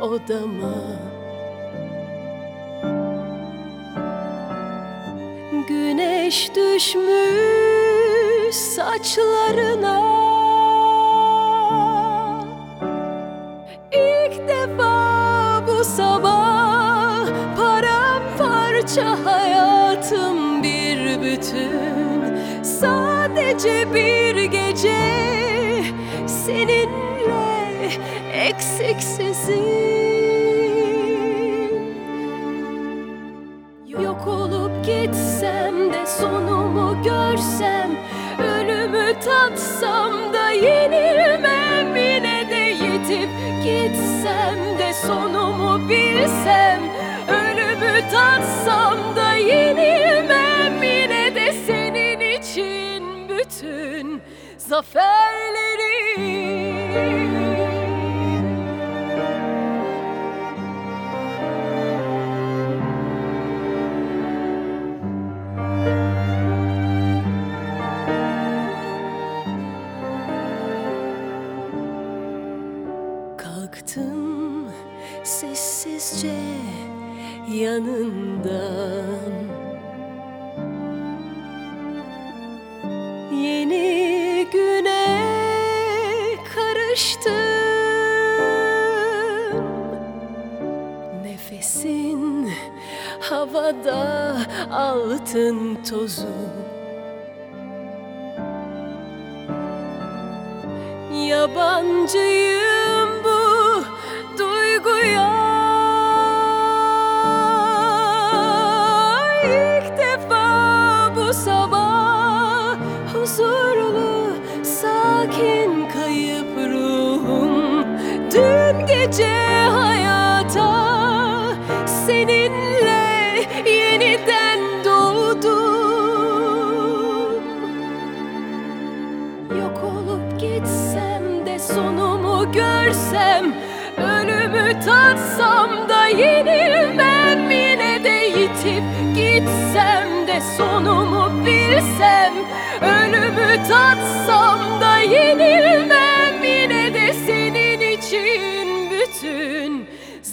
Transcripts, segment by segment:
odama. Güneş düşmüş saçlarına, İlk defa bu sabah paramparça hayatım bir bütün. Sadece bir gece seninle eksiksizim. Yok olup gitsem de sonumu görsem, ölümü tatsam da yenilmem, yine de yitip gitsem de sonumu bilsem, ölümü tatsam da yenilmem, yine de senin için bütün zaferlerim. Kalktım sessizce yanından, yeni güne karıştım. Nefesin havada altın tozu, yabancıyım bu duyguya. İlk defa bu sabah huzurlu, sakin kayıp ruhum. Dün gece hayata seninle yeniden doğdum. Yok olup gitsem de sonumu görsem, ölümü tatsam da yenilmem, yine de yitip gitsem de sonumu bilsem, ölümü tatsam da yenilmem, yine de senin için bütün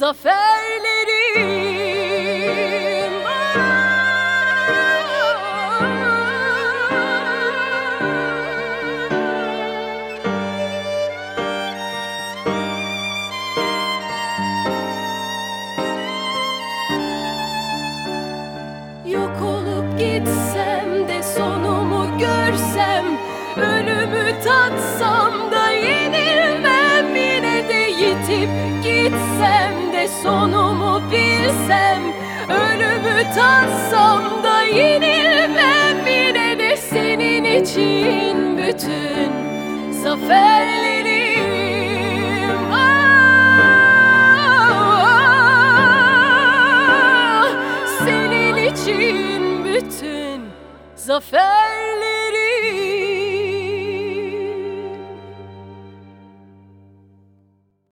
zaferlerim. Yok olup gitsem de sonumu görsem, ölümü tatsam da yenilmem, yine de yitip gitsem de sonumu bilsem, ölümü tatsam da yenilmem, yine de senin için bütün zaferlerim. Senin için bütün zaferlerim.